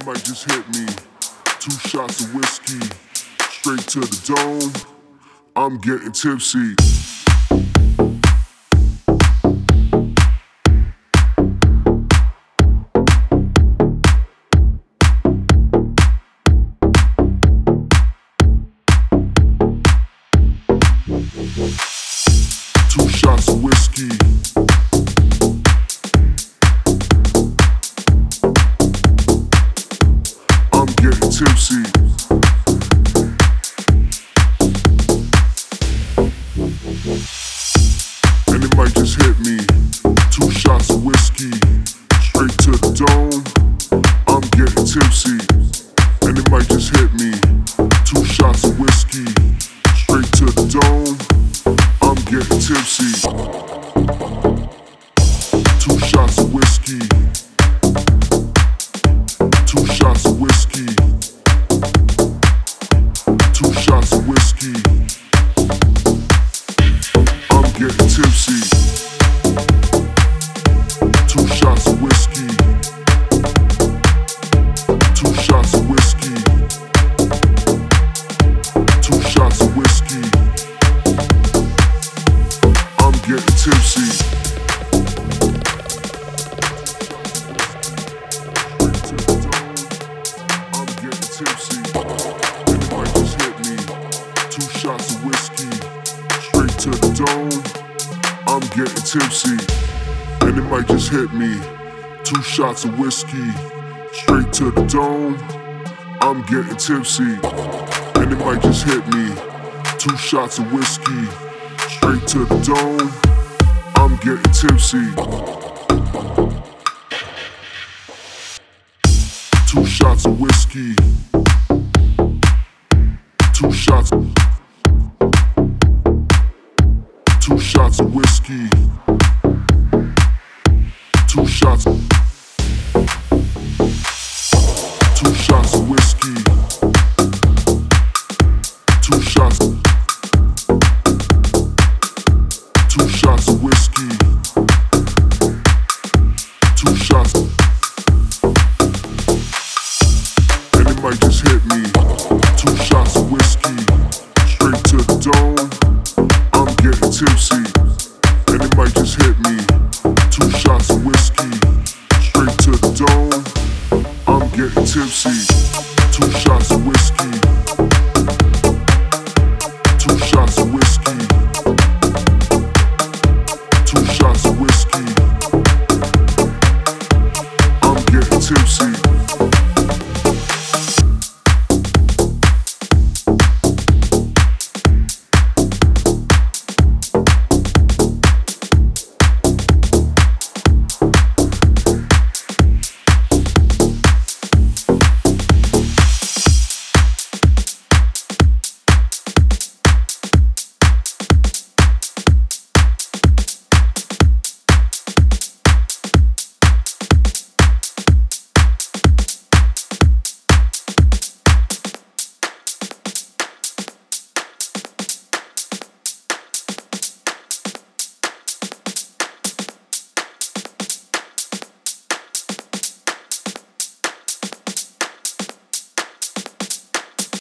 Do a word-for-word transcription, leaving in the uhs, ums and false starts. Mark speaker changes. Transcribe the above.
Speaker 1: might just hit me. Two shots of whiskey, straight to the dome. I'm getting tipsy. Two shots of whiskey. I'm getting tipsy. And it might just hit me. Two shots of whiskey, straight to the dome. I'm getting tipsy. And it might just hit me. Two shots of whiskey, straight to the dome. I'm getting tipsy. Two shots of whiskey. Two shots of whiskey. Two shots of whiskey. I'm getting tipsy. Two shots of whiskey. Two shots of whiskey. Two shots of whiskey. I'm getting tipsy. I'm getting tipsy. And it might just hit me. Two shots of whiskey, straight to the dome. I'm getting tipsy. And it might just hit me. Two shots of whiskey, straight to the dome. I'm getting tipsy. And it might just hit me. Two shots of whiskey, straight to the dome. I'm getting tipsy. Two shots of whiskey. Two shots. Two shots of whiskey. Two shots. Two shots of whiskey. Two shots. Two shots of whiskey. Two shots. And it might just hit me. Two shots of whiskey, straight to the dome. I'm getting tipsy. And it might just hit me. Two shots of whiskey, straight to the dome. I'm getting tipsy. Two shots of whiskey. Two shots of whiskey.